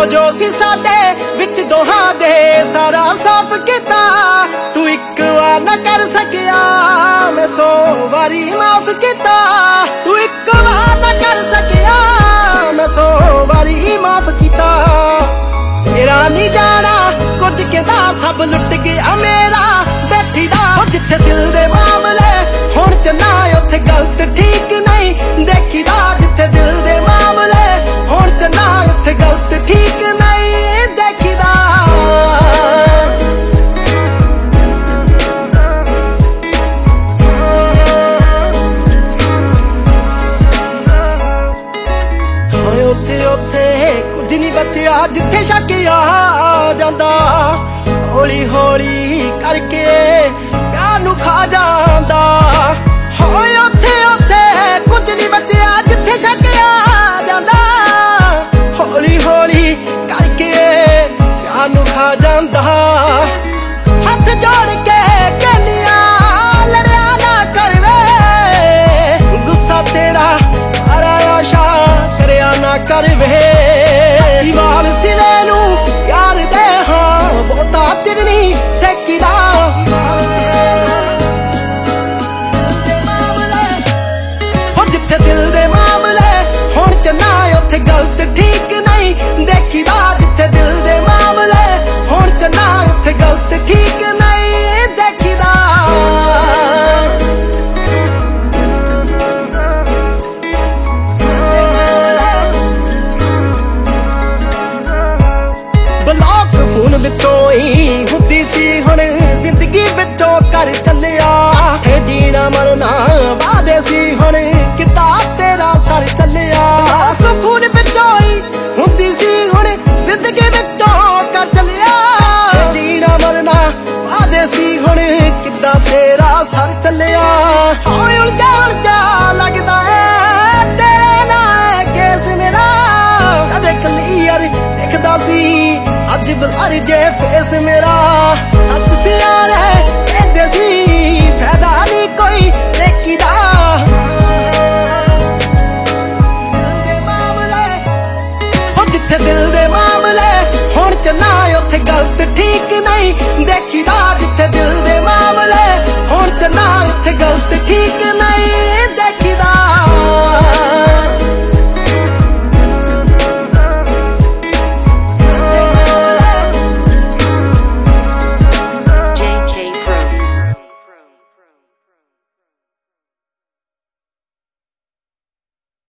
जो सी साडे विच दोहां दे सारा साफ कीता। तू इक वार ना कर सकिया मैं 100 वारी माफ कीता। तू इक वार ना कर सकिया मैं 100 वारी माफ कीता। मेरा नहीं जाना कुछ कहता सब लुट गया मेरा बैठी दा। जिथे दिल दे मामले हुण चना उत्थे गलत ठीक नहीं देखीदा। जिथे दिल दे मामले हुण चना उत्थे गलत ठीक नहीं देखीदा। उत्थे उत्थे कुछ नहीं बचिया जिथे शक आ जांदा। हौली हौली करके प्यार नू खा जांदा। होए उत्थे उत्थे कुछ नहीं बचिया जिथे शक आ जांदा। हौली हौली करके प्यार नू खा जांदा। हथ जोड़ के कहनिया लड़िया ना कर वे गुस्सा तेरा अरा आशा करया ना कर वे। दीवार सिरे नू यार दे हाँ बहुता तिरनी सेकीदा। हो जिथे दिल दे मामले हुण चना उत्थे गलत ठीक नहीं देखीदा। जिथे दिल दे मामले हुण चना उत्थे गलत ठीक नहीं देखीदा। ब्लॉक फोन विचों ही हुंदी सी हुण जिंदगी विचों कर चलिया। थे जीना मरना वादे सी हुण किता तेरा सर चलिया। ब्लॉक फोन विचों ही हुंदी सी हुण जिंदगी विचों कर चलिया। जीना मरना वादे सी हुण किता तेरा सर चलिया। होए उलझा उलझा लगदा है तेरे नाल केस मेरा। कदे क्लियर दिखदा सी अज बलर जे फेस मेरा।